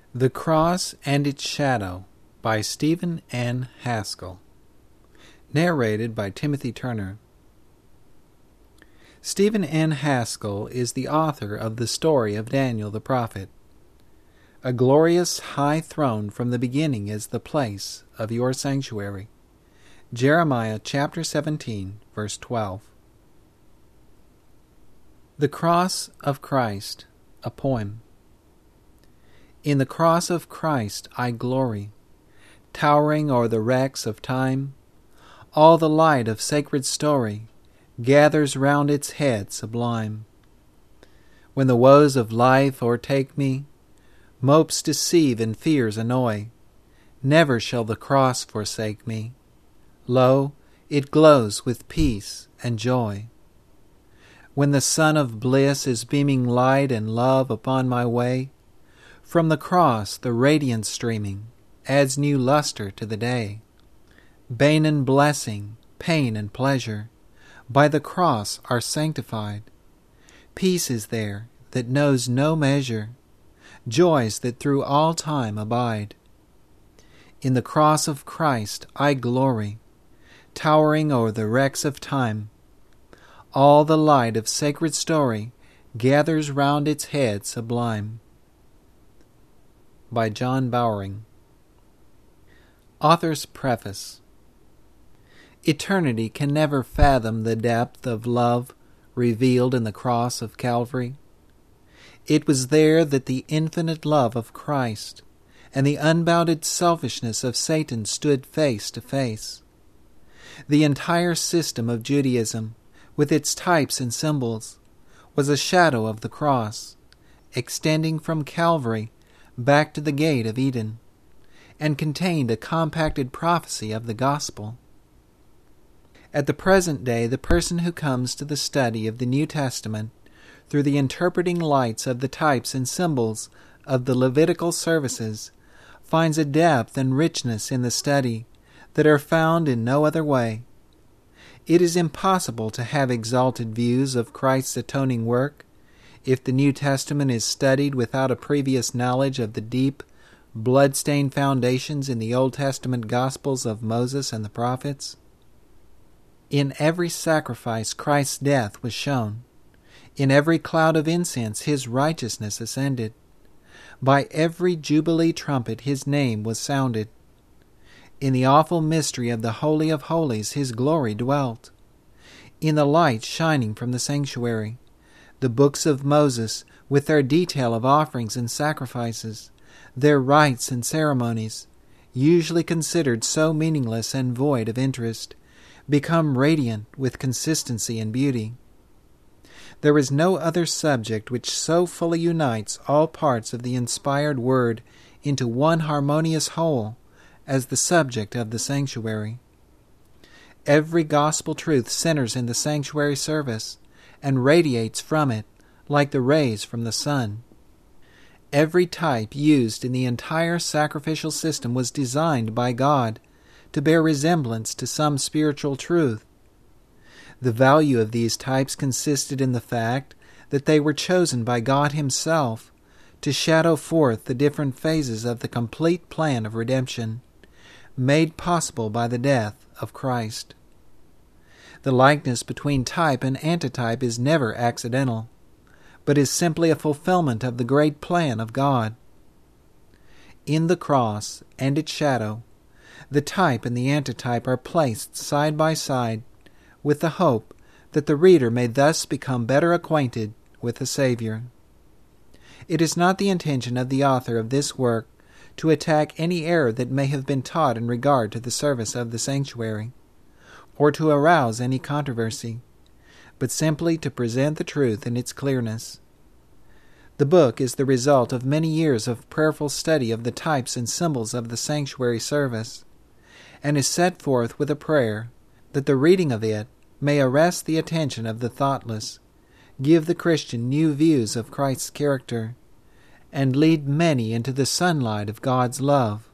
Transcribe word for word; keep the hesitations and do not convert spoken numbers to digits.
The Cross and Its Shadow by Stephen N. Haskell. Narrated by Timothy Turner. Stephen N. Haskell is the author of the story of Daniel the prophet. A glorious high throne from the beginning is the place of your sanctuary. Jeremiah chapter seventeen, verse twelve. The Cross of Christ, a poem. In the cross of Christ I glory, towering o'er the wrecks of time. All the light of sacred story gathers round its head sublime. When the woes of life o'ertake me, mopes deceive and fears annoy, never shall the cross forsake me. Lo, it glows with peace and joy. When the sun of bliss is beaming light and love upon my way, from the cross the radiance streaming adds new luster to the day. Bane and blessing, pain and pleasure, by the cross are sanctified. Peace is there that knows no measure, joys that through all time abide. In the cross of Christ I glory, towering o'er the wrecks of time. All the light of sacred story gathers round its head sublime. By John Bowring. Author's Preface. Eternity can never fathom the depth of love revealed in the cross of Calvary. It was there that the infinite love of Christ and the unbounded selfishness of Satan stood face to face. The entire system of Judaism, with its types and symbols, was a shadow of the cross, extending from Calvary back to the gate of Eden, and contained a compacted prophecy of the gospel. At the present day, the person who comes to the study of the New Testament through the interpreting lights of the types and symbols of the Levitical services finds a depth and richness in the study that are found in no other way. It is impossible to have exalted views of Christ's atoning work if the New Testament is studied without a previous knowledge of the deep, blood-stained foundations in the Old Testament Gospels of Moses and the prophets. In every sacrifice Christ's death was shown. In every cloud of incense his righteousness ascended. By every jubilee trumpet his name was sounded. In the awful mystery of the Holy of Holies his glory dwelt. In the light shining from the sanctuary, the books of Moses, with their detail of offerings and sacrifices, their rites and ceremonies, usually considered so meaningless and void of interest, become radiant with consistency and beauty. There is no other subject which so fully unites all parts of the inspired Word into one harmonious whole as the subject of the sanctuary. Every gospel truth centers in the sanctuary service and radiates from it like the rays from the sun. Every type used in the entire sacrificial system was designed by God to bear resemblance to some spiritual truth. The value of these types consisted in the fact that they were chosen by God Himself to shadow forth the different phases of the complete plan of redemption, made possible by the death of Christ. The likeness between type and antitype is never accidental, but is simply a fulfillment of the great plan of God. In the cross and its shadow, the type and the antitype are placed side by side with the hope that the reader may thus become better acquainted with the Savior. It is not the intention of the author of this work to attack any error that may have been taught in regard to the service of the sanctuary, or to arouse any controversy, but simply to present the truth in its clearness. The book is the result of many years of prayerful study of the types and symbols of the sanctuary service, and is set forth with a prayer that the reading of it may arrest the attention of the thoughtless, give the Christian new views of Christ's character, and lead many into the sunlight of God's love.